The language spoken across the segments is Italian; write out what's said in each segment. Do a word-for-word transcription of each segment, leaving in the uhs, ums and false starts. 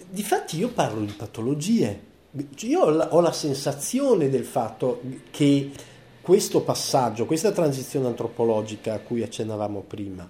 Difatti io parlo di patologie. Io ho la, ho la sensazione del fatto che questo passaggio, questa transizione antropologica a cui accennavamo prima,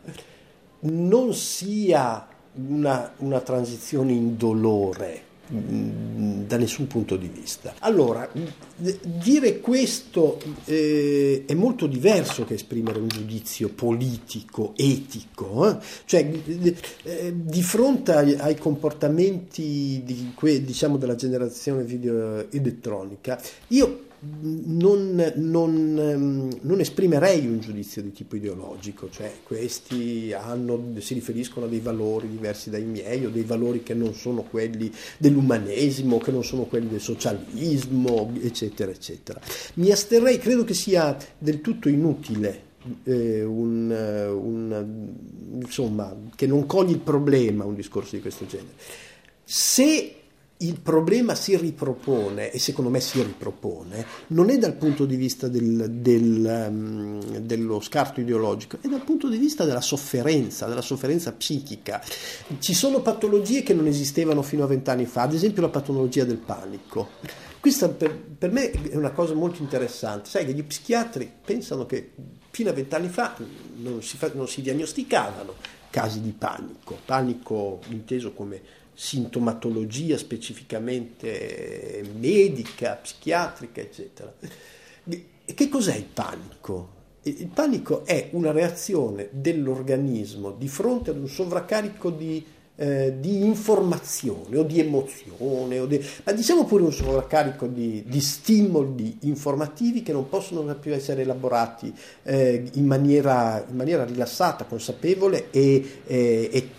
non sia una, una transizione indolore mh, da nessun punto di vista. Allora, d- dire questo eh, è molto diverso che esprimere un giudizio politico, etico, eh? Cioè d- eh, di fronte ai, ai comportamenti di que- diciamo della generazione video elettronica, io Non, non, non esprimerei un giudizio di tipo ideologico, cioè questi hanno, si riferiscono a dei valori diversi dai miei o dei valori che non sono quelli dell'umanesimo, che non sono quelli del socialismo, eccetera, eccetera. Mi asterrei, credo che sia del tutto inutile. Eh, un, un, insomma, che non coglie il problema un discorso di questo genere. Se il problema si ripropone, e secondo me si ripropone, non è dal punto di vista del, del, um, dello scarto ideologico, è dal punto di vista della sofferenza, della sofferenza psichica. Ci sono patologie che non esistevano fino a vent'anni fa, ad esempio la patologia del panico. Questa per, per me è una cosa molto interessante. Sai che gli psichiatri pensano che fino a vent'anni fa non si, fa, non si diagnosticavano casi di panico, panico inteso come sintomatologia specificamente medica, psichiatrica, eccetera. Che cos'è il panico? Il panico è una reazione dell'organismo di fronte ad un sovraccarico di, eh, di informazione o di emozione, o di, ma diciamo pure un sovraccarico di, di stimoli informativi che non possono più essere elaborati eh, in, maniera, in maniera rilassata, consapevole e, e, e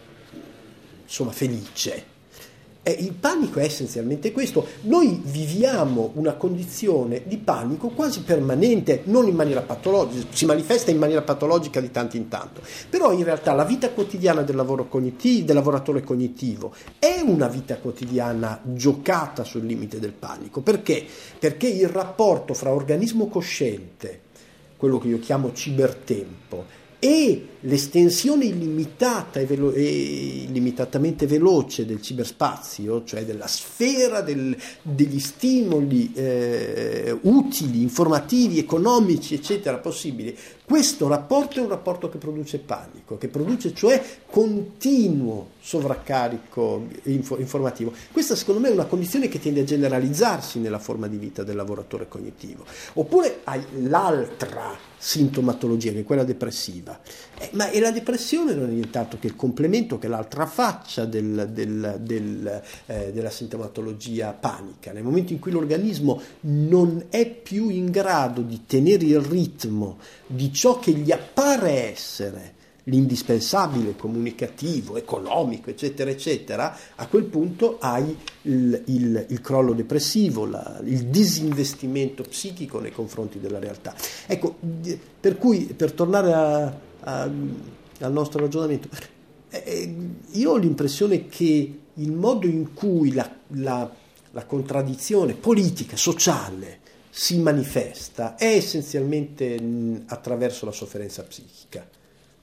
insomma felice. Eh, il panico è essenzialmente questo. Noi viviamo una condizione di panico quasi permanente, non in maniera patologica, si manifesta in maniera patologica di tanto in tanto, però in realtà la vita quotidiana del lavoro cognitivo, del lavoratore cognitivo è una vita quotidiana giocata sul limite del panico. Perché? Perché il rapporto fra organismo cosciente, quello che io chiamo cibertempo, e l'estensione illimitata e, velo- e illimitatamente veloce del ciberspazio, cioè della sfera del, degli stimoli eh, utili, informativi, economici, eccetera, possibili, questo rapporto è un rapporto che produce panico, che produce cioè continuo sovraccarico info- informativo. Questa secondo me è una condizione che tende a generalizzarsi nella forma di vita del lavoratore cognitivo. Oppure hai l'altra sintomatologia, che è quella depressiva. Eh, ma e la depressione non è nient'altro che il complemento, che è l'altra faccia del, del, del, eh, della sintomatologia panica. Nel momento in cui l'organismo non è più in grado di tenere il ritmo di ciò che gli appare essere l'indispensabile comunicativo, economico, eccetera, eccetera, a quel punto hai il, il, il crollo depressivo, la, il disinvestimento psichico nei confronti della realtà. Ecco, per cui, per tornare a, a, al nostro ragionamento, eh, io ho l'impressione che il modo in cui la, la, la contraddizione politica, sociale, si manifesta è essenzialmente mh, attraverso la sofferenza psichica.